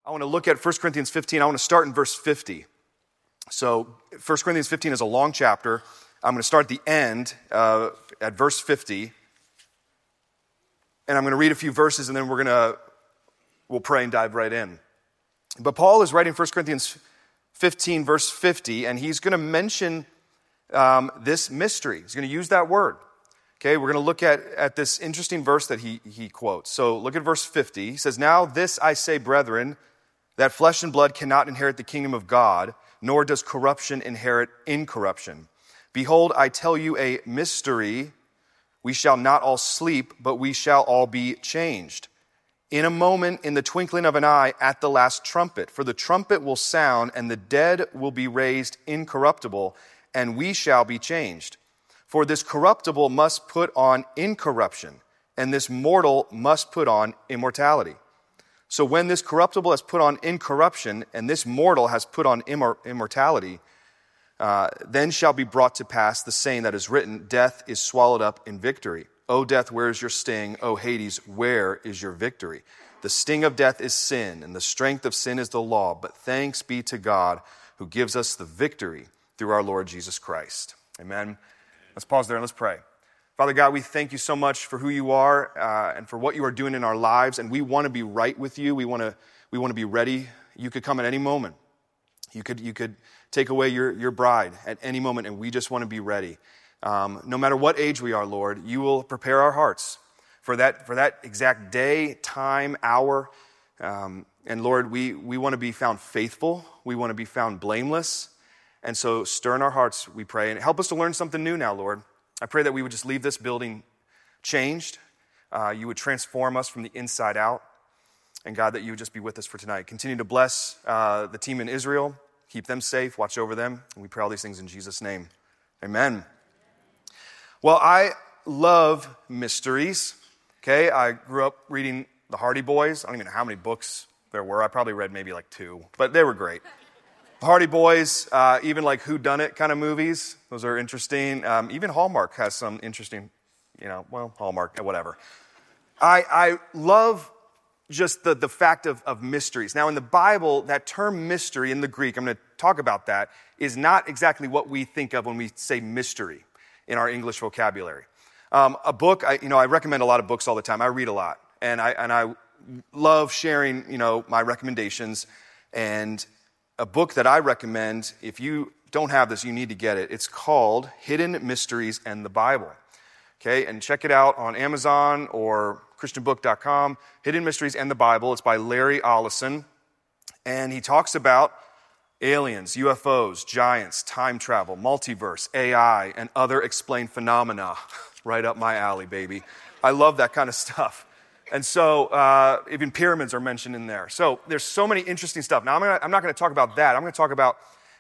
I want to look at 1 Corinthians 15. I want to start in verse 50. So 1 Corinthians 15 is a long chapter. I'm going to start at the end at verse 50. And I'm going to read a few verses, and then we'll pray and dive right in. But Paul is writing 1 Corinthians 15, verse 50, and he's going to mention this mystery. He's going to use that word. Okay, we're going to look at this interesting verse that he quotes. So look at verse 50. He says, "Now this I say, brethren, that flesh and blood cannot inherit the kingdom of God, nor does corruption inherit incorruption. Behold, I tell you a mystery. We shall not all sleep, but we shall all be changed. In a moment, in the twinkling of an eye, at the last trumpet. For the trumpet will sound, and the dead will be raised incorruptible, and we shall be changed. For this corruptible must put on incorruption, and this mortal must put on immortality. So when this corruptible has put on incorruption, and this mortal has put on immortality, then shall be brought to pass the saying that is written, death is swallowed up in victory. O death, where is your sting? O Hades, where is your victory? The sting of death is sin, and the strength of sin is the law. But thanks be to God who gives us the victory through our Lord Jesus Christ." Amen. Let's pause there and let's pray. Father God, we thank you so much for who you are and for what you are doing in our lives. And we want to be right with you. We want to be ready. You could come at any moment. You could take away your bride at any moment, and we just want to be ready. No matter what age we are, Lord, you will prepare our hearts for that exact day, time, hour. And Lord, we want to be found faithful. We want to be found blameless. And so stir in our hearts, we pray. And help us to learn something new now, Lord. I pray that we would just leave this building changed. You would transform us from the inside out. And God, that you would just be with us for tonight. Continue to bless the team in Israel. Keep them safe. Watch over them. And we pray all these things in Jesus' name. Amen. Well, I love mysteries. Okay, I grew up reading the Hardy Boys. I don't even know how many books there were. I probably read maybe like 2, but they were great. The Hardy Boys, even like whodunit kind of movies. Those are interesting. Even Hallmark has some interesting, Hallmark, whatever. I love just the fact of mysteries. Now, in the Bible, that term mystery in the Greek, I'm going to talk about that, is not exactly what we think of when we say mystery in our English vocabulary. A book, I recommend a lot of books all the time. I read a lot, and I love sharing, my recommendations. And a book that I recommend, if you don't have this, you need to get it. It's called Hidden Mysteries and the Bible. Okay, and check it out on Amazon or christianbook.com. Hidden Mysteries and the Bible. It's by Larry Ollison, and he talks about aliens, UFOs, giants, time travel, multiverse, AI, and other explained phenomena. Right up my alley, baby. I love that kind of stuff. And so even pyramids are mentioned in there. So there's so many interesting stuff. Now, I'm not going to talk about that. I'm going to talk about,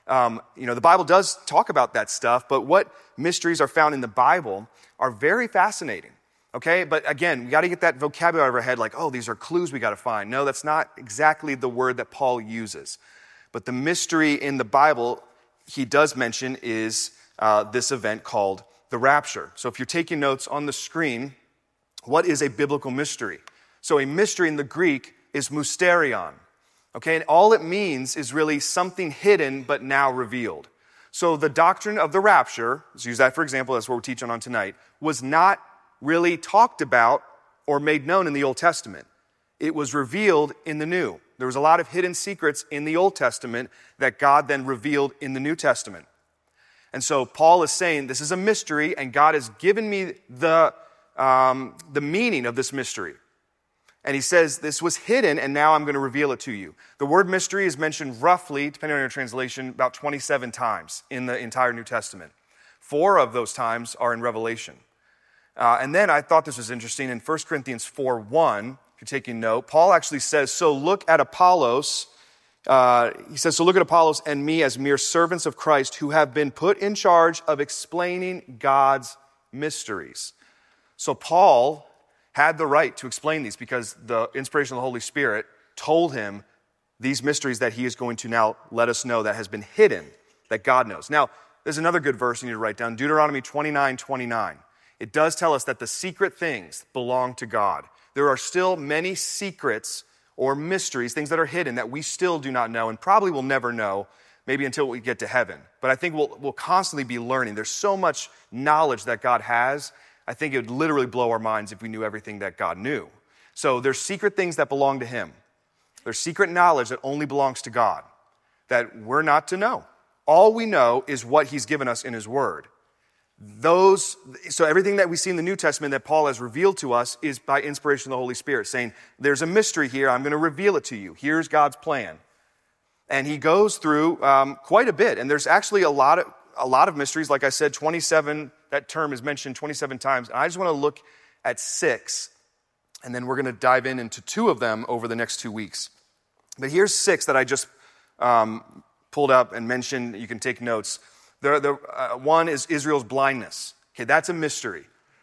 the Bible does talk about that stuff, but what mysteries are found in the Bible are very fascinating. Okay, but again, we got to get that vocabulary out of our head, like, oh, these are clues we got to find. No, that's not exactly the word that Paul uses. But the mystery in the Bible he does mention is this event called the rapture. So if you're taking notes on the screen, what is a biblical mystery? So a mystery in the Greek is mysterion. Okay, and all it means is really something hidden but now revealed. So the doctrine of the rapture, let's use that for example, that's what we're teaching on tonight, was not really talked about or made known in the Old Testament. It was revealed in the New. There was a lot of hidden secrets in the Old Testament that God then revealed in the New Testament. And so Paul is saying this is a mystery, and God has given me the meaning of this mystery. And he says this was hidden, and now I'm going to reveal it to you. The word mystery is mentioned roughly, depending on your translation, about 27 times in the entire New Testament. 4 of those times are in Revelation. And then I thought this was interesting. In 1 Corinthians 4:1, if you're taking note, Paul actually says, so look at Apollos. He says, so look at Apollos and me as mere servants of Christ who have been put in charge of explaining God's mysteries. So Paul had the right to explain these because the inspiration of the Holy Spirit told him these mysteries that he is going to now let us know that has been hidden, that God knows. Now, there's another good verse you need to write down, Deuteronomy 29:29. It does tell us that the secret things belong to God. There are still many secrets or mysteries, things that are hidden that we still do not know and probably will never know, maybe until we get to heaven. But I think we'll constantly be learning. There's so much knowledge that God has. I think it would literally blow our minds if we knew everything that God knew. So there's secret things that belong to him. There's secret knowledge that only belongs to God, that we're not to know. All we know is what he's given us in his word. So everything that we see in the New Testament that Paul has revealed to us is by inspiration of the Holy Spirit, saying, there's a mystery here, I'm going to reveal it to you. Here's God's plan. And he goes through quite a bit. And there's actually a lot of mysteries. Like I said, 27, that term is mentioned 27 times. And I just want to look at 6, and then we're going to dive into 2 of them over the next 2 weeks. But here's 6 that I just pulled up and mentioned. You can take notes. One is Israel's blindness. Okay, that's a mystery.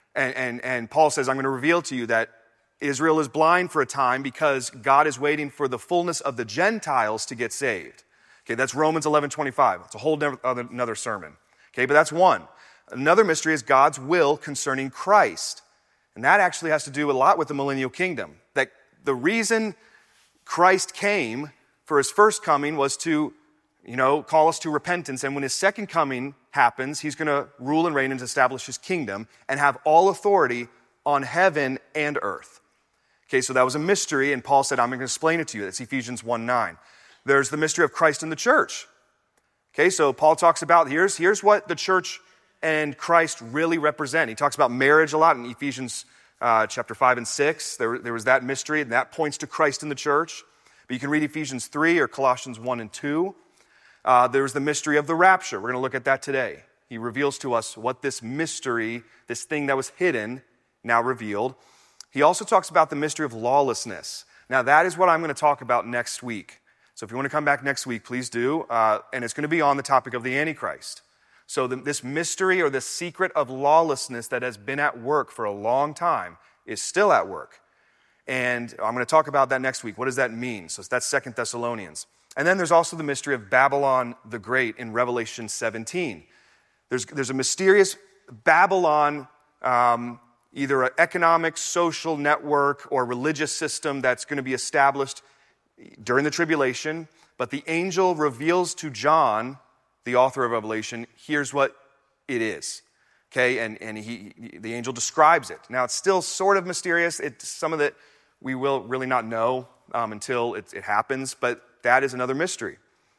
And Paul says, I'm going to reveal to you that Israel is blind for a time because God is waiting for the fullness of the Gentiles to get saved. Okay, that's Romans 11:25. It's a whole another sermon. Okay, but that's one. Another mystery is God's will concerning Christ. And that actually has to do a lot with the millennial kingdom. That the reason Christ came for his first coming was to call us to repentance. And when his second coming happens, he's going to rule and reign and establish his kingdom and have all authority on heaven and earth. Okay, so that was a mystery, and Paul said, I'm going to explain it to you. That's Ephesians 1:9. There's the mystery of Christ in the church. Okay, so Paul talks about, here's what the church and Christ really represent. He talks about marriage a lot in Ephesians chapter 5 and 6. There was that mystery, and that points to Christ in the church. But you can read Ephesians 3 or Colossians 1 and 2. There's the mystery of the rapture. We're going to look at that today. He reveals to us what this mystery, this thing that was hidden, now revealed. He also talks about the mystery of lawlessness. Now, that is what I'm going to talk about next week. So if you want to come back next week, please do. And it's going to be on the topic of the Antichrist. So this mystery or this secret of lawlessness that has been at work for a long time is still at work. And I'm going to talk about that next week. What does that mean? So that's 2 Thessalonians. And then there's also the mystery of Babylon the Great in Revelation 17. There's a mysterious Babylon, either an economic, social network, or religious system that's going to be established during the tribulation. But the angel reveals to John, the author of Revelation, here's what it is. Okay, and the angel describes it. Now, it's still sort of mysterious. Some of it we will really not know until it happens, but that is another mystery.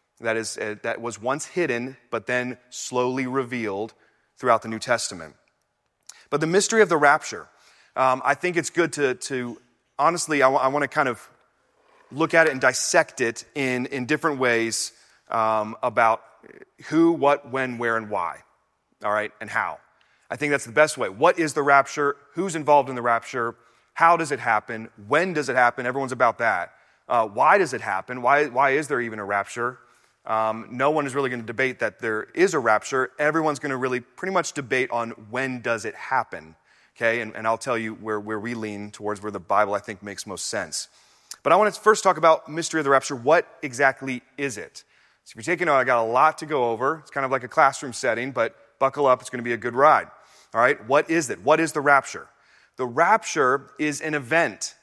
That was once hidden, but then slowly revealed throughout the New Testament. But the mystery of the rapture, I think it's good to honestly, I want to kind of look at it and dissect it in different ways about who, what, when, where, and why, all right, and how. I think that's the best way. What is the rapture? Who's involved in the rapture? How does it happen? When does it happen? Everyone's about that. Why does it happen? Why is there even a rapture? No one is really going to debate that there is a rapture. Everyone's going to really pretty much debate on when does it happen. Okay, and I'll tell you where we lean towards where the Bible, I think, makes most sense. But I want to first talk about mystery of the rapture. What exactly is it? So if you're taking note, I got a lot to go over. It's kind of like a classroom setting, but buckle up. It's going to be a good ride. All right, what is it? What is the rapture? The rapture is an event.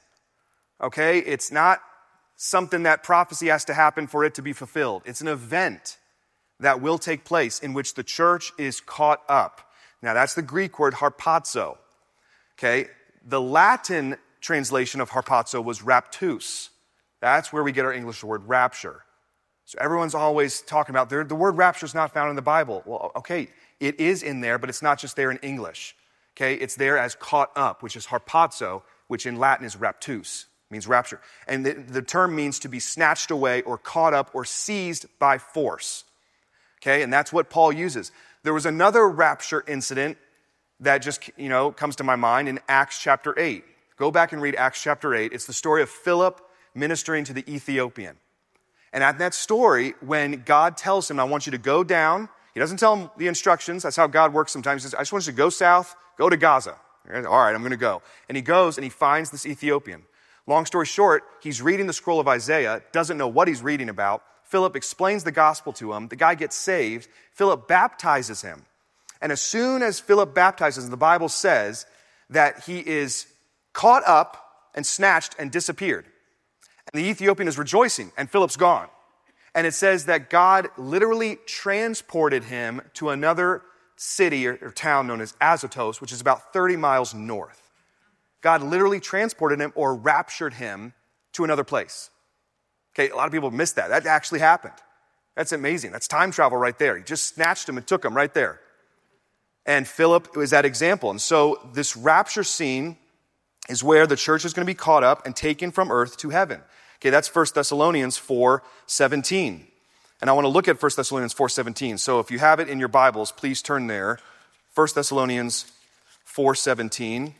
Okay, it's not something that prophecy has to happen for it to be fulfilled. It's an event that will take place in which the church is caught up. Now, that's the Greek word harpazo. Okay, the Latin translation of harpazo was raptus. That's where we get our English word rapture. So everyone's always talking about the word rapture is not found in the Bible. Well, okay, it is in there, but it's not just there in English. Okay, it's there as caught up, which is harpazo, which in Latin is raptus, means rapture. And the term means to be snatched away or caught up or seized by force. Okay, and that's what Paul uses. There was another rapture incident that just, comes to my mind in Acts chapter 8. Go back and read Acts chapter 8. It's the story of Philip ministering to the Ethiopian. And at that story, when God tells him, I want you to go down, he doesn't tell him the instructions. That's how God works sometimes. He says, I just want you to go south, go to Gaza. All right, I'm going to go. And he goes and he finds this Ethiopian. Long story short, he's reading the scroll of Isaiah, doesn't know what he's reading about. Philip explains the gospel to him. The guy gets saved. Philip baptizes him. And as soon as Philip baptizes him, the Bible says that he is caught up and snatched and disappeared. And the Ethiopian is rejoicing, and Philip's gone. And it says that God literally transported him to another city or town known as Azotus, which is about 30 miles north. God literally transported him or raptured him to another place. Okay, a lot of people miss that. That actually happened. That's amazing. That's time travel right there. He just snatched him and took him right there. And Philip was that example. And so this rapture scene is where the church is going to be caught up and taken from earth to heaven. Okay, that's 1 Thessalonians 4:17. And I want to look at 1 Thessalonians 4:17. So if you have it in your Bibles, please turn there. 1 Thessalonians 4:17.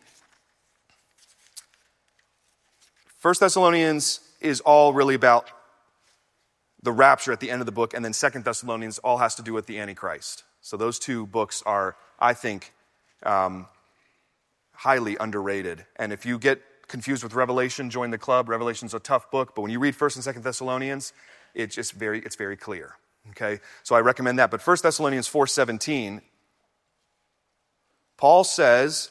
1 Thessalonians is all really about the rapture at the end of the book, and then 2 Thessalonians all has to do with the Antichrist. So those two books are, I think, highly underrated. And if you get confused with Revelation, join the club. Revelation's a tough book, but when you read 1 and 2 Thessalonians, it's very clear. Okay? So I recommend that. But 1 Thessalonians 4:17, Paul says,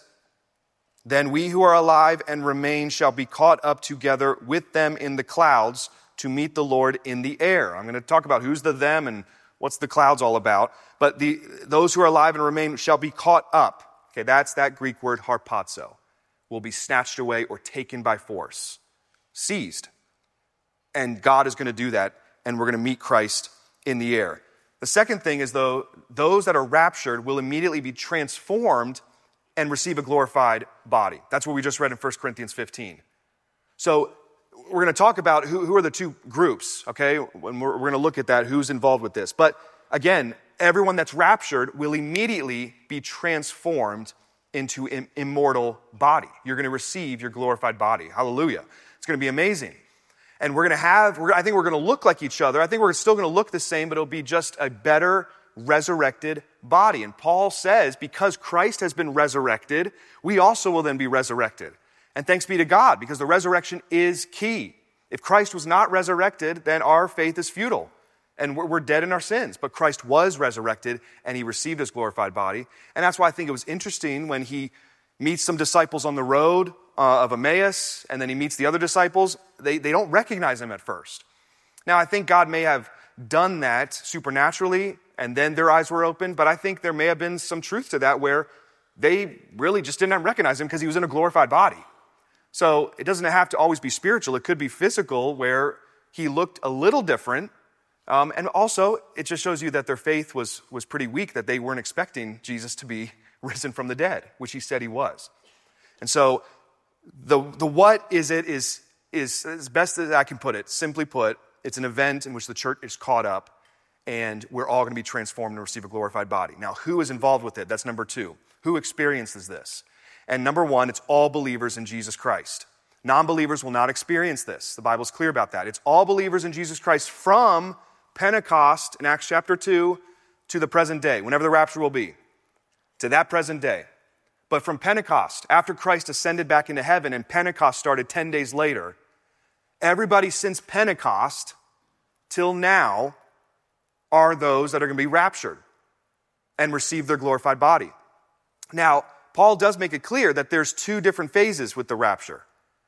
"Then we who are alive and remain shall be caught up together with them in the clouds to meet the Lord in the air." I'm going to talk about who's the them and what's the clouds all about. But those who are alive and remain shall be caught up. Okay, that's that Greek word harpazo. Will be snatched away or taken by force. Seized. And God is going to do that, and we're going to meet Christ in the air. The second thing is, though, those that are raptured will immediately be transformed and receive a glorified body. That's what we just read in 1 Corinthians 15. So we're going to talk about who are the two groups, okay? When we're going to look at that, who's involved with this. But again, everyone that's raptured will immediately be transformed into an immortal body. You're going to receive your glorified body. Hallelujah. It's going to be amazing. And I think we're going to look like each other. I think we're still going to look the same, but it'll be just a better resurrected body. And Paul says, because Christ has been resurrected, we also will then be resurrected. And thanks be to God, because the resurrection is key. If Christ was not resurrected, then our faith is futile. And we're dead in our sins. But Christ was resurrected, and he received his glorified body. And that's why I think it was interesting when he meets some disciples on the road of Emmaus, and then he meets the other disciples. They don't recognize him at first. Now, I think God may have done that supernaturally, and then their eyes were opened. But I think there may have been some truth to that where they really just didn't recognize him because he was in a glorified body. So it doesn't have to always be spiritual. It could be physical, where he looked a little different. And also, it just shows you that their faith was pretty weak, that they weren't expecting Jesus to be risen from the dead, which he said he was. And so, the what is as best as I can put it, simply put, it's an event in which the church is caught up, and we're all going to be transformed and receive a glorified body. Now, who is involved with it? That's number 2. Who experiences this? And number 1, it's all believers in Jesus Christ. Non-believers will not experience this. The Bible's clear about that. It's all believers in Jesus Christ from Pentecost in Acts chapter 2 to the present day, whenever the rapture will be, to that present day. But from Pentecost, after Christ ascended back into heaven and Pentecost started 10 days later, everybody since Pentecost till now are those that are going to be raptured and receive their glorified body. Now, Paul does make it clear that there's 2 different phases with the rapture.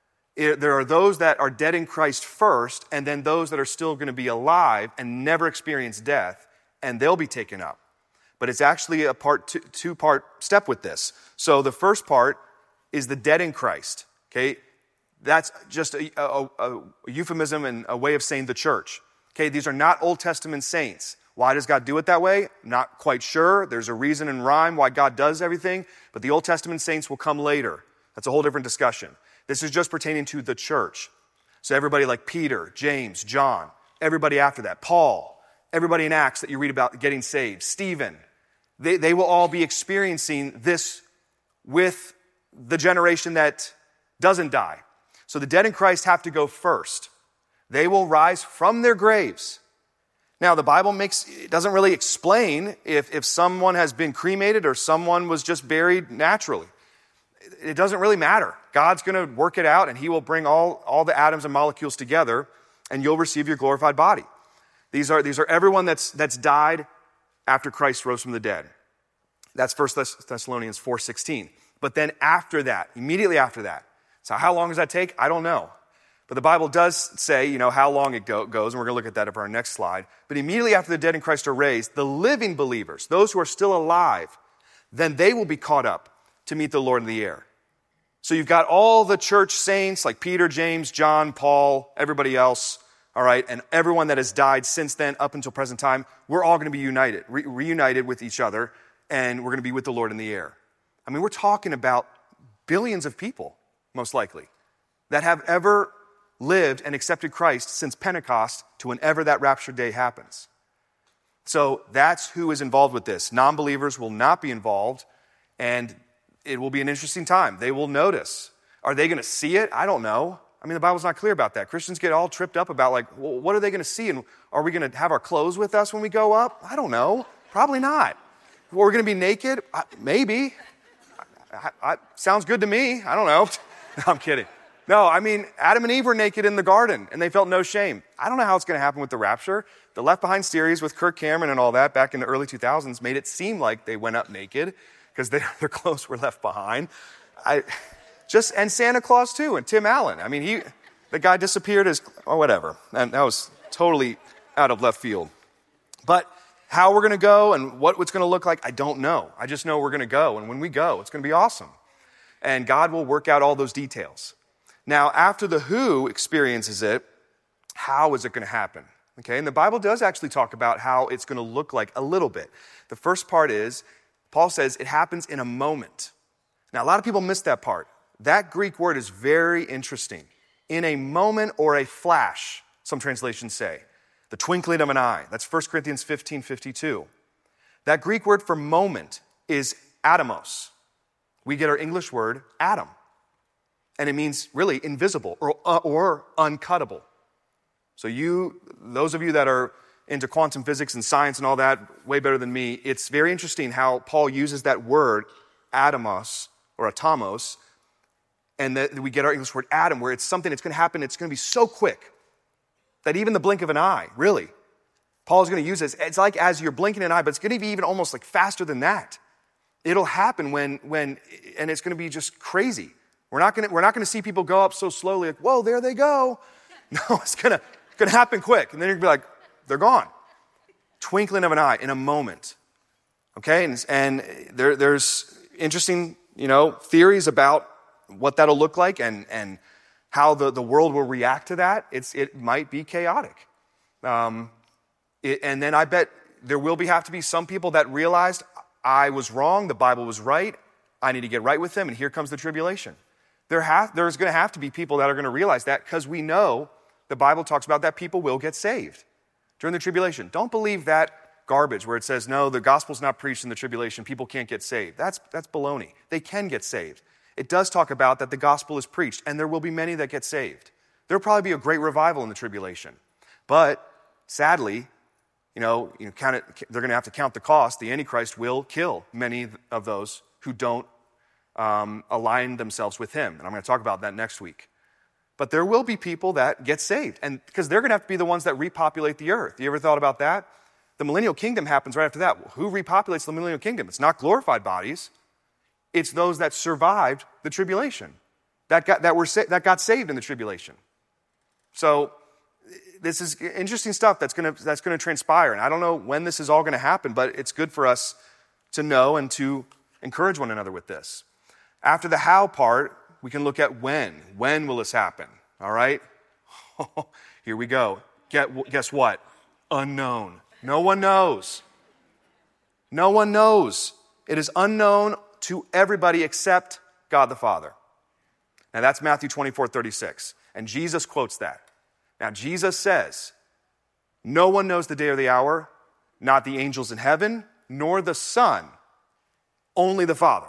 There are those that are dead in Christ first, and then those that are still going to be alive and never experience death, and they'll be taken up. But it's actually a two-part step with this. So the first part is the dead in Christ. Okay, that's just a euphemism and a way of saying the church. Okay, these are not Old Testament saints. Why does God do it that way? Not quite sure. There's a reason and rhyme why God does everything, but the Old Testament saints will come later. That's a whole different discussion. This is just pertaining to the church. So everybody like Peter, James, John, everybody after that, Paul, everybody in Acts that you read about getting saved, Stephen, they will all be experiencing this with the generation that doesn't die. So the dead in Christ have to go first. They will rise from their graves. Now, the Bible doesn't really explain if someone has been cremated or someone was just buried naturally. It doesn't really matter. God's going to work it out, and he will bring all the atoms and molecules together, and you'll receive your glorified body. These are everyone that's died after Christ rose from the dead. That's 1 Thessalonians 4:16. But then after that, immediately after that, so how long does that take? I don't know. But the Bible does say, how long it goes, and we're going to look at that up on our next slide. But immediately after the dead in Christ are raised, the living believers, those who are still alive, then they will be caught up to meet the Lord in the air. So you've got all the church saints like Peter, James, John, Paul, everybody else, all right, and everyone that has died since then up until present time. We're all going to be united, reunited with each other, and we're going to be with the Lord in the air. I mean, we're talking about billions of people, most likely, that have ever lived and accepted Christ since Pentecost to whenever that rapture day happens. So that's who is involved with this. Non-believers will not be involved, and it will be an interesting time. They will notice. Are they going to see it? I don't know. I mean, the Bible's not clear about that. Christians get all tripped up about, well, what are they going to see? And are we going to have our clothes with us when we go up? I don't know. Probably not. We're going to be naked? Maybe. Sounds good to me. I don't know. No, I'm kidding. No, I mean, Adam and Eve were naked in the garden, and they felt no shame. I don't know how it's going to happen with the rapture. The Left Behind series with Kirk Cameron and all that back in the early 2000s made it seem like they went up naked because their clothes were left behind. And Santa Claus too, and Tim Allen. I mean, the guy disappeared whatever. And that was totally out of left field. But how we're going to go and what it's going to look like, I don't know. I just know we're going to go. And when we go, it's going to be awesome. And God will work out all those details. Now, after the who experiences it, how is it going to happen? Okay, and the Bible does actually talk about how it's going to look like a little bit. The first part is, Paul says it happens in a moment. Now, a lot of people miss that part. That Greek word is very interesting. In a moment or a flash, some translations say. The twinkling of an eye. That's 1 Corinthians 15:52. That Greek word for moment is atomos. We get our English word atom. And it means really invisible or uncuttable. So those of you that are into quantum physics and science and all that, way better than me, it's very interesting how Paul uses that word atomos or atomos, and that we get our English word atom, where it's something that's going to happen, it's going to be so quick that even the blink of an eye, really, Paul's going to use this. It's like as you're blinking an eye, but it's going to be even almost like faster than that. It'll happen when and it's going to be just crazy. We're not going to see people go up so slowly, like, whoa, there they go. No, it's going to happen quick. And then you're going to be like, they're gone. Twinkling of an eye in a moment. Okay? And there's interesting, theories about what that'll look like and how the world will react to that. It might be chaotic. And then I bet there will have to be some people that realized I was wrong, the Bible was right, I need to get right with them, and here comes the tribulation. There's going to have to be people that are going to realize that, because we know the Bible talks about that people will get saved during the tribulation. Don't believe that garbage where it says, no, the gospel's not preached in the tribulation, people can't get saved. That's baloney. They can get saved. It does talk about that the gospel is preached, and there will be many that get saved. There'll probably be a great revival in the tribulation. But sadly, they're going to have to count the cost. The Antichrist will kill many of those who don't align themselves with him. And I'm going to talk about that next week. But there will be people that get saved, and because they're going to have to be the ones that repopulate the earth. You ever thought about that? The millennial kingdom happens right after that. Well, who repopulates the millennial kingdom? It's not glorified bodies. It's those that survived the tribulation, that got saved in the tribulation. So this is interesting stuff that's going to transpire, and I don't know when this is all going to happen, but it's good for us to know and to encourage one another with this. After the how part, we can look at when. When will this happen? All right? Here we go. Guess what? Unknown. No one knows. No one knows. It is unknown to everybody except God the Father. Now that's Matthew 24:36. And Jesus quotes that. Now Jesus says, no one knows the day or the hour, not the angels in heaven, nor the Son, only the Father.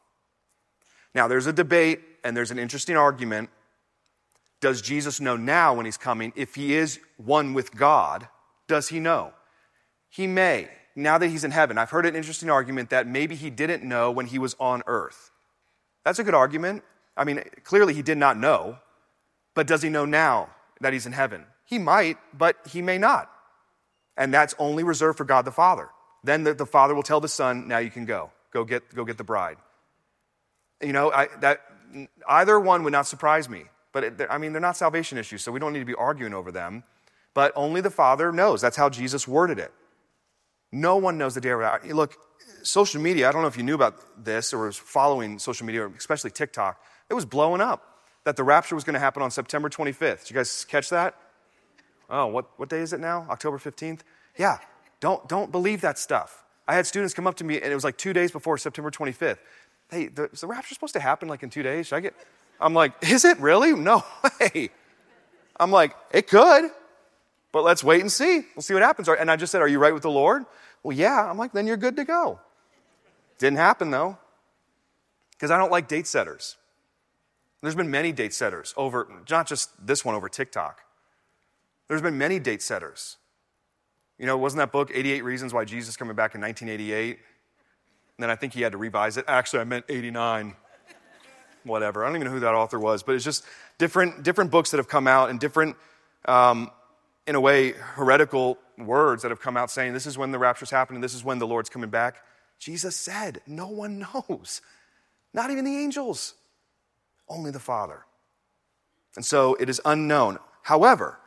Now there's a debate and there's an interesting argument. Does Jesus know now when he's coming? If he is one with God, does he know? He may, now that he's in heaven. I've heard an interesting argument that maybe he didn't know when he was on earth. That's a good argument. I mean, clearly he did not know, but does he know now that he's in heaven? He might, but he may not. And that's only reserved for God the Father. Then the Father will tell the Son, now you can go. Go get the bride. That either one would not surprise me. but they're not salvation issues, so we don't need to be arguing over them. But only the Father knows. That's how Jesus worded it. No one knows the day of the hour. Look, social media, I don't know if you knew about this or was following social media, especially TikTok. It was blowing up that the rapture was going to happen on September 25th. Did you guys catch that? Oh, what day is it now? October 15th? Yeah, don't believe that stuff. I had students come up to me, and it was like 2 days before September 25th. Hey, is the rapture supposed to happen like in 2 days? I'm like, is it really? No way. I'm like, it could, but let's wait and see. We'll see what happens. And I just said, are you right with the Lord? Well, yeah. I'm like, then you're good to go. Didn't happen, though, because I don't like date setters. There's been many date setters over, not just this one over TikTok. There's been many date setters. You know, wasn't that book, 88 Reasons Why Jesus is Coming Back in 1988? And then I think he had to revise it. Actually, I meant 89. Whatever. I don't even know who that author was, but it's just different books that have come out and different, in a way, heretical words that have come out saying this is when the rapture's happening, this is when the Lord's coming back. Jesus said, no one knows. Not even the angels. Only the Father. And so it is unknown. However,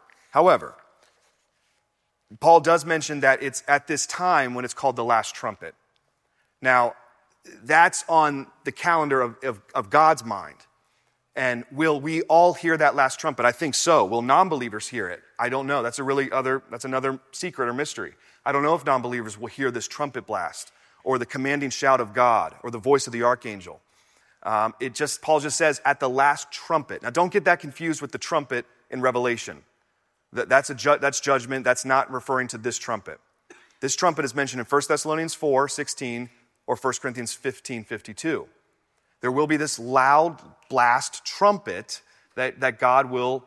Paul does mention that it's at this time when it's called the last trumpet. Now, that's on the calendar of God's mind. And will we all hear that last trumpet? I think so. Will non-believers hear it? I don't know. That's another secret or mystery. I don't know if non-believers will hear this trumpet blast or the commanding shout of God or the voice of the archangel. Paul just says at the last trumpet. Now, don't get that confused with the trumpet in Revelation. That's judgment. That's not referring to this trumpet. This trumpet is mentioned in 1 Thessalonians 4:16 or 1 Corinthians 15:52. There will be this loud blast trumpet that God will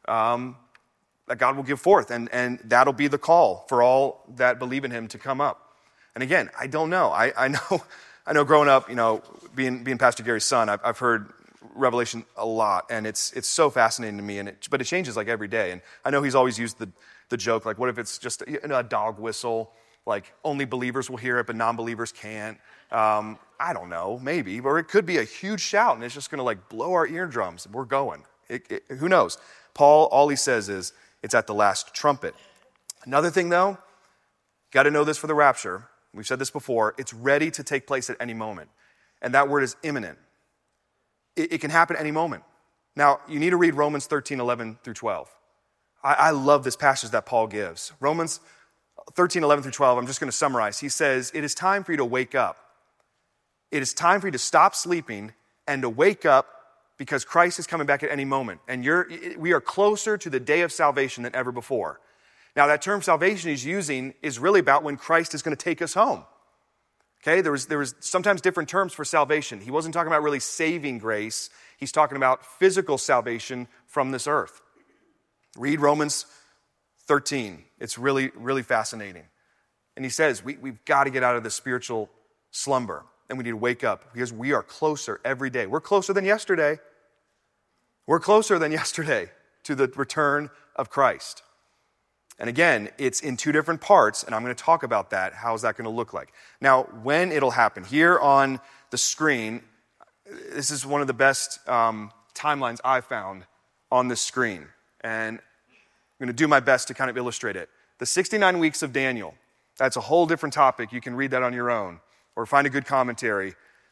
give forth, and that'll be the call for all that believe in Him to come up. And again, I don't know. I know. Growing up, being Pastor Gary's son, I've heard Revelation a lot, and it's so fascinating to me. But it changes like every day. And I know he's always used the joke, like, what if it's just a dog whistle? Like only believers will hear it, but non-believers can't. I don't know, maybe, or it could be a huge shout, and it's just going to like blow our eardrums. We're going. Who knows? Paul, all he says is it's at the last trumpet. Another thing, though, got to know this for the rapture. We've said this before. It's ready to take place at any moment, and that word is imminent. It can happen any moment. Now, you need to read Romans 13:11 through 12. I love this passage that Paul gives. Romans 13:11 through 12, I'm just going to summarize. He says, it is time for you to wake up. It is time for you to stop sleeping and to wake up because Christ is coming back at any moment. And we are closer to the day of salvation than ever before. Now, that term salvation he's using is really about when Christ is going to take us home. Okay, there was sometimes different terms for salvation. He wasn't talking about really saving grace. He's talking about physical salvation from this earth. Read Romans 13. It's really, really fascinating. And he says, we've got to get out of this spiritual slumber, and we need to wake up because we are closer every day. We're closer than yesterday. We're closer than yesterday to the return of Christ. And again, it's in two different parts, and I'm going to talk about that. How is that going to look like? Now, when it'll happen. Here on the screen, this is one of the best timelines I've found on this screen. And I'm going to do my best to kind of illustrate it. The 69 weeks of Daniel, that's a whole different topic. You can read that on your own or find a good commentary.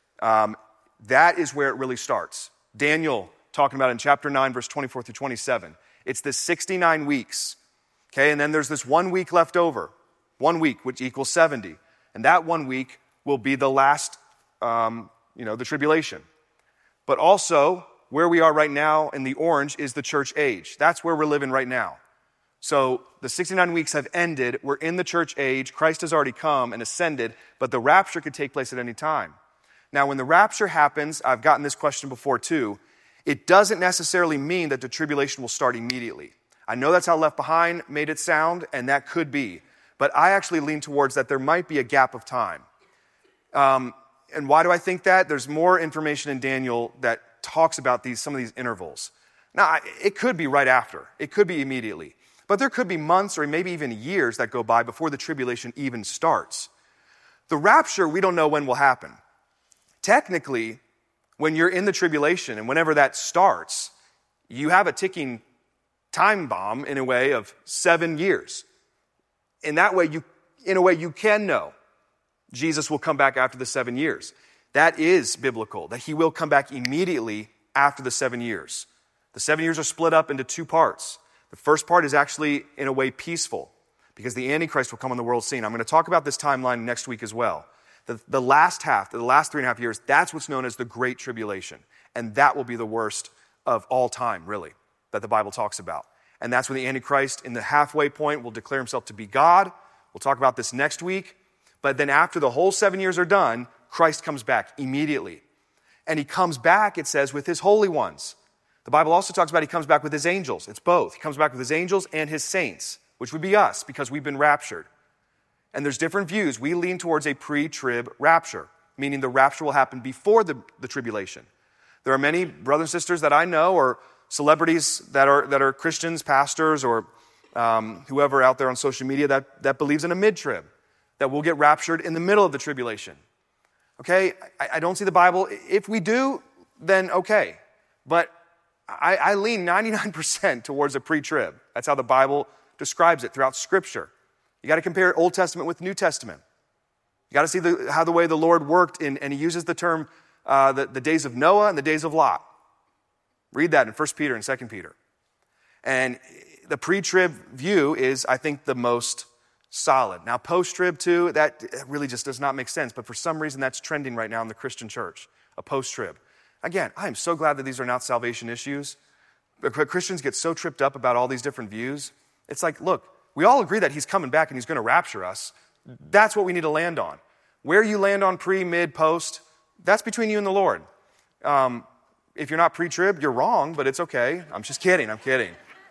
That is where it really starts. Daniel, talking about in chapter 9, verse 24 through 27. It's the 69 weeks. Okay, and then there's this 1 week left over. 1 week, which equals 70. And that 1 week will be the last, the tribulation. But also, where we are right now in the orange is the church age. That's where we're living right now. So the 69 weeks have ended. We're in the church age. Christ has already come and ascended, but the rapture could take place at any time. Now, when the rapture happens, I've gotten this question before too, it doesn't necessarily mean that the tribulation will start immediately. I know that's how Left Behind made it sound, and that could be. But I actually lean towards that there might be a gap of time. And why do I think that? There's more information in Daniel that talks about some of these intervals. Now, it could be right after. It could be immediately. But there could be months or maybe even years that go by before the tribulation even starts. The rapture, we don't know when will happen. Technically, when you're in the tribulation and whenever that starts, you have a ticking time bomb in a way of 7 years. In that way, you can know Jesus will come back after the 7 years. That is biblical, that he will come back immediately after the 7 years. The 7 years are split up into 2 parts. The first part is actually, in a way, peaceful, because the Antichrist will come on the world scene. I'm going to talk about this timeline next week as well. The last half, the last 3.5 years, that's what's known as the Great Tribulation. And that will be the worst of all time, really, that the Bible talks about. And that's when the Antichrist, in the halfway point, will declare himself to be God. We'll talk about this next week. But then after the whole 7 years are done, Christ comes back immediately. And he comes back, it says, with his holy ones. The Bible also talks about he comes back with his angels. It's both. He comes back with his angels and his saints, which would be us, because we've been raptured. And there's different views. We lean towards a pre-trib rapture, meaning the rapture will happen before the tribulation. There are many brothers and sisters that I know, or celebrities that are Christians, pastors, or whoever out there on social media that believes in a mid-trib, that will get raptured in the middle of the tribulation. Okay, I don't see the Bible. If we do, then okay. But I lean 99% towards a pre-trib. That's how the Bible describes it throughout Scripture. You got to compare Old Testament with New Testament. You got to see how the way the Lord worked, and he uses the term the days of Noah and the days of Lot. Read that in 1 Peter and 2 Peter. And the pre-trib view is, I think, the most solid. Now, post-trib too, that really just does not make sense, but for some reason that's trending right now in the Christian church, a post-trib. Again, I am so glad that these are not salvation issues. But Christians get so tripped up about all these different views. It's like, look, we all agree that he's coming back and he's going to rapture us. That's what we need to land on. Where you land on pre, mid, post, that's between you and the Lord. If you're not pre-trib, you're wrong, but it's okay. I'm just kidding. I'm kidding.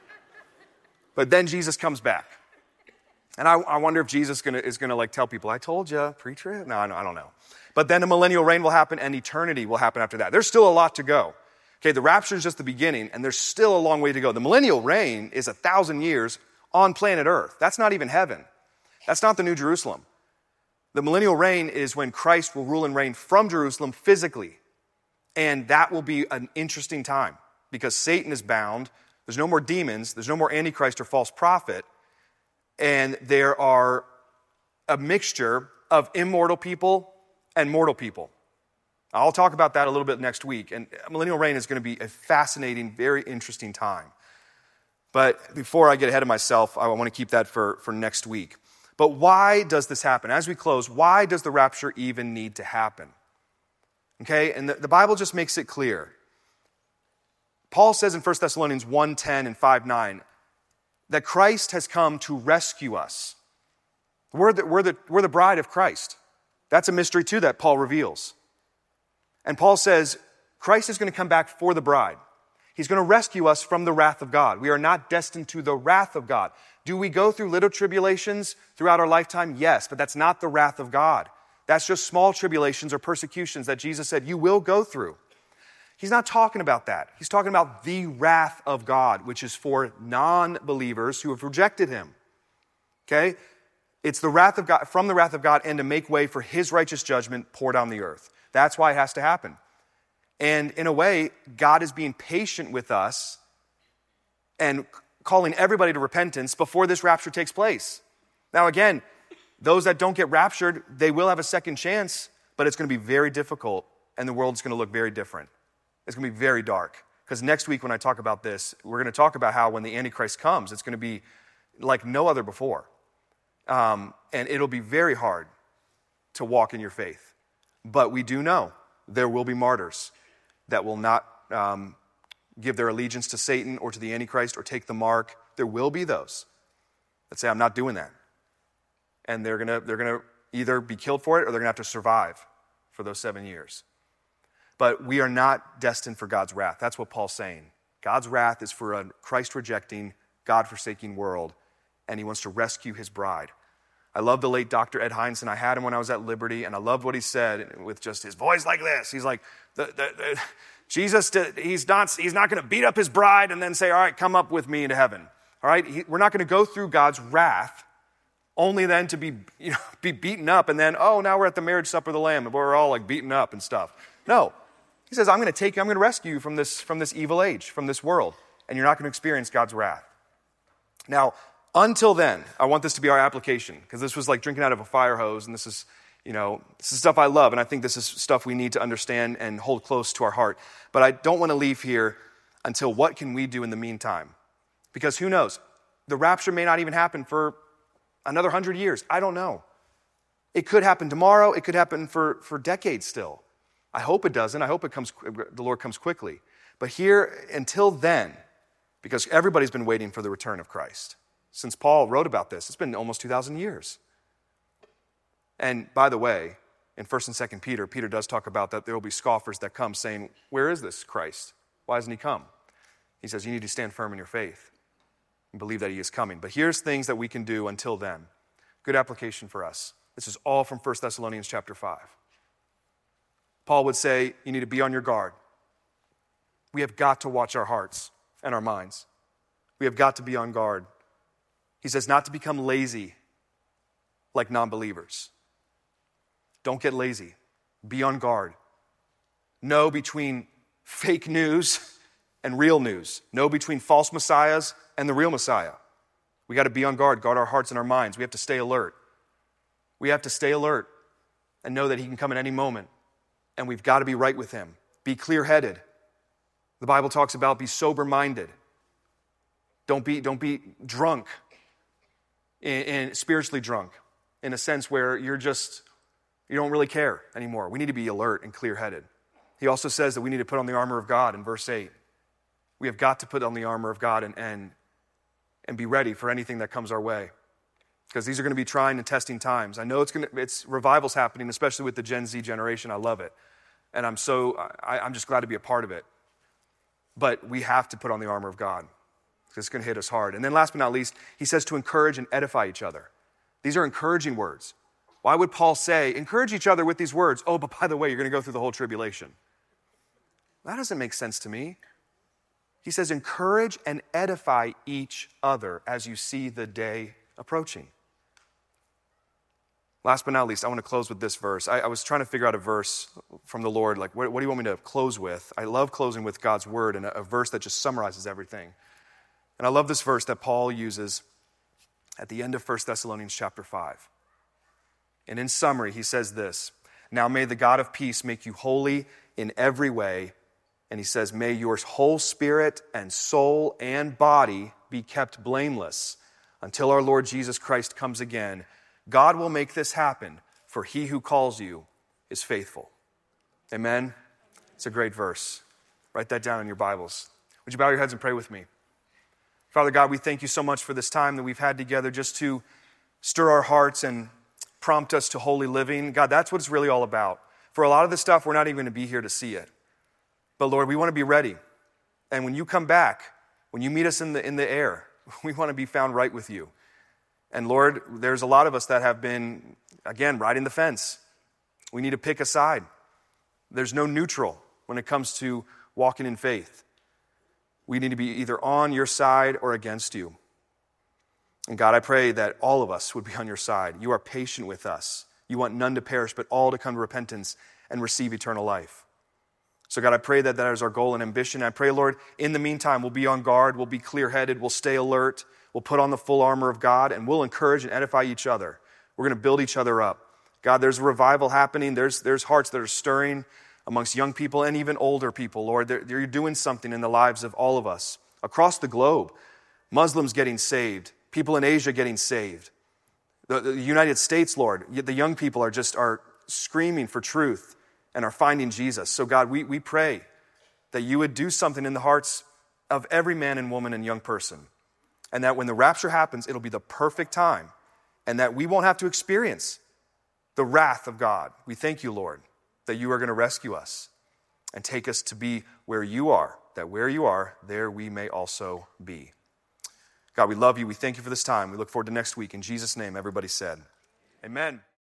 But then Jesus comes back. And I wonder if Jesus is going to like tell people, I told you, pre-trib? No, I don't know. But then a millennial reign will happen and eternity will happen after that. There's still a lot to go. Okay, the rapture is just the beginning, and there's still a long way to go. The millennial reign is 1,000 years on planet Earth. That's not even heaven. That's not the New Jerusalem. The millennial reign is when Christ will rule and reign from Jerusalem physically. And that will be an interesting time because Satan is bound. There's no more demons. There's no more Antichrist or false prophet. And there are a mixture of immortal people and mortal people. I'll talk about that a little bit next week. And millennial reign is going to be a fascinating, very interesting time. But before I get ahead of myself, I want to keep that for next week. But why does this happen? As we close, why does the rapture even need to happen? Okay, and the Bible just makes it clear. Paul says in 1 Thessalonians 1:10 and 5:9 that Christ has come to rescue us. We're the bride of Christ. That's a mystery too that Paul reveals. And Paul says Christ is going to come back for the bride. He's going to rescue us from the wrath of God. We are not destined to the wrath of God. Do we go through little tribulations throughout our lifetime? Yes, but that's not the wrath of God. That's just small tribulations or persecutions that Jesus said you will go through. He's not talking about that. He's talking about the wrath of God, which is for non-believers who have rejected him. Okay? It's the wrath of God, from the wrath of God, and to make way for his righteous judgment poured on the earth. That's why it has to happen. And in a way, God is being patient with us and calling everybody to repentance before this rapture takes place. Now again, those that don't get raptured, they will have a second chance, but it's going to be very difficult and the world's going to look very different. It's going to be very dark. Because next week when I talk about this, we're going to talk about how when the Antichrist comes, it's going to be like no other before. And it'll be very hard to walk in your faith. But we do know there will be martyrs that will not give their allegiance to Satan or to the Antichrist or take the mark. There will be those that say, I'm not doing that. And they're gonna either be killed for it or they're gonna have to survive for those 7 years. But we are not destined for God's wrath. That's what Paul's saying. God's wrath is for a Christ-rejecting, God-forsaking world, and he wants to rescue his bride. I love the late Dr. Ed Hindson. I had him when I was at Liberty, and I loved what he said with just his voice like this. He's like, Jesus, he's not going to beat up his bride and then say, all right, come up with me into heaven. All right, we're not going to go through God's wrath only then to be beaten up and then, oh, now we're at the marriage supper of the Lamb and we're all like beaten up and stuff. No, He says, I'm going to rescue you from this evil age, from this world, and you're not going to experience God's wrath. Now, until then, I want this to be our application, because this was like drinking out of a fire hose, and this is stuff I love, and I think this is stuff we need to understand and hold close to our heart. But I don't want to leave here until what can we do in the meantime? Because who knows? The rapture may not even happen for another 100 years. I don't know. It could happen tomorrow. It could happen for decades still. I hope it doesn't. I hope the Lord comes quickly. But here, until then, because everybody's been waiting for the return of Christ. Since Paul wrote about this, it's been almost 2,000 years. And by the way, in 1 and 2 Peter, Peter does talk about that there will be scoffers that come saying, where is this Christ? Why hasn't he come? He says, you need to stand firm in your faith and believe that he is coming. But here's things that we can do until then. Good application for us. This is all from 1 Thessalonians chapter 5. Paul would say, you need to be on your guard. We have got to watch our hearts and our minds. We have got to be on guard. He says not to become lazy like non-believers. Don't get lazy. Be on guard. Know between fake news and real news. Know between false messiahs and the real Messiah. We got to be on guard our hearts and our minds. We have to stay alert. We have to stay alert and know that he can come at any moment. And we've got to be right with him. Be clear-headed. The Bible talks about be sober-minded. Don't be drunk, and spiritually drunk, in a sense where you don't really care anymore. We need to be alert and clear-headed. He also says that we need to put on the armor of God in verse 8. We have got to put on the armor of God and be ready for anything that comes our way. Because these are going to be trying and testing times. I know it's revivals happening, especially with the Gen Z generation. I love it. And I'm just glad to be a part of it. But we have to put on the armor of God, because it's going to hit us hard. And then last but not least, he says to encourage and edify each other. These are encouraging words. Why would Paul say, encourage each other with these words? Oh, but by the way, you're going to go through the whole tribulation. That doesn't make sense to me. He says, encourage and edify each other as you see the day approaching. Last but not least, I want to close with this verse. I was trying to figure out a verse from the Lord, like what do you want me to close with? I love closing with God's word and a verse that just summarizes everything. And I love this verse that Paul uses at the end of 1 Thessalonians chapter 5. And in summary, he says this, now may the God of peace make you holy in every way. And he says, may your whole spirit and soul and body be kept blameless until our Lord Jesus Christ comes again. God will make this happen, for he who calls you is faithful. Amen? It's a great verse. Write that down in your Bibles. Would you bow your heads and pray with me? Father God, we thank you so much for this time that we've had together just to stir our hearts and prompt us to holy living. God, that's what it's really all about. For a lot of this stuff, we're not even going to be here to see it. But Lord, we want to be ready. And when you come back, when you meet us in the air, we want to be found right with you. And Lord, there's a lot of us that have been, again, riding the fence. We need to pick a side. There's no neutral when it comes to walking in faith. We need to be either on your side or against you. And God, I pray that all of us would be on your side. You are patient with us. You want none to perish, but all to come to repentance and receive eternal life. So God, I pray that that is our goal and ambition. I pray, Lord, in the meantime, we'll be on guard, we'll be clear-headed, we'll stay alert, we'll put on the full armor of God, and we'll encourage and edify each other. We're going to build each other up. God, there's a revival happening. There's hearts that are stirring amongst young people and even older people, Lord. You're doing something in the lives of all of us across the globe. Muslims getting saved, people in Asia getting saved. The United States, Lord, the young people are screaming for truth and are finding Jesus. So God, we pray that you would do something in the hearts of every man and woman and young person. And that when the rapture happens, it'll be the perfect time. And that we won't have to experience the wrath of God. We thank you, Lord, that you are going to rescue us and take us to be where you are. That where you are, there we may also be. God, we love you. We thank you for this time. We look forward to next week. In Jesus' name, everybody said, amen.